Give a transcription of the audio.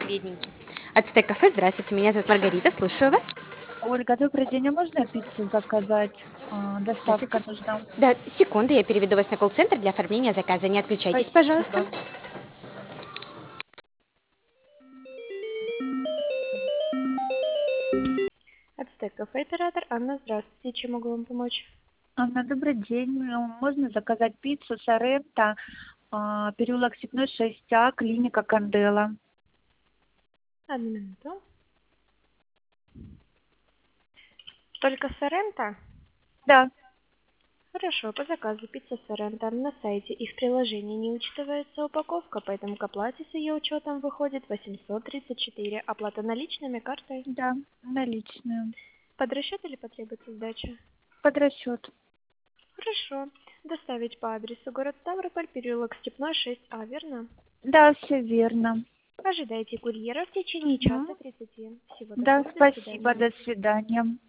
бедненький. Ацтек кафе, здравствуйте, меня зовут Маргарита, слушаю вас. Ольга, добрый день. А можно пиццу заказать? Сейчас, Доставка нужна. да, секунду, я переведу вас на колл-центр для оформления заказа. Не отключайтесь, пожалуйста. Спасибо. Ацтек кафе, оператор Анна, здравствуйте, чем могу вам помочь? Анна, добрый день. Можно заказать пиццу Соренто, переулок Степной 6А, клиника Кандела. Одну минуту. Только Соренто? Да. Хорошо, по заказу пицца Соренто на сайте и в приложении не учитывается упаковка, поэтому к оплате с ее учетом выходит 834. Оплата наличными, картой. Да, наличную. Под расчет или потребуется сдача? Под расчет. Хорошо. Доставить по адресу город Ставрополь, переулок Степной 6А, верно? Да, все верно. Ожидайте курьера в течение часа Мгм. 30. Всего Да, доброго, до спасибо. свидания. До свидания.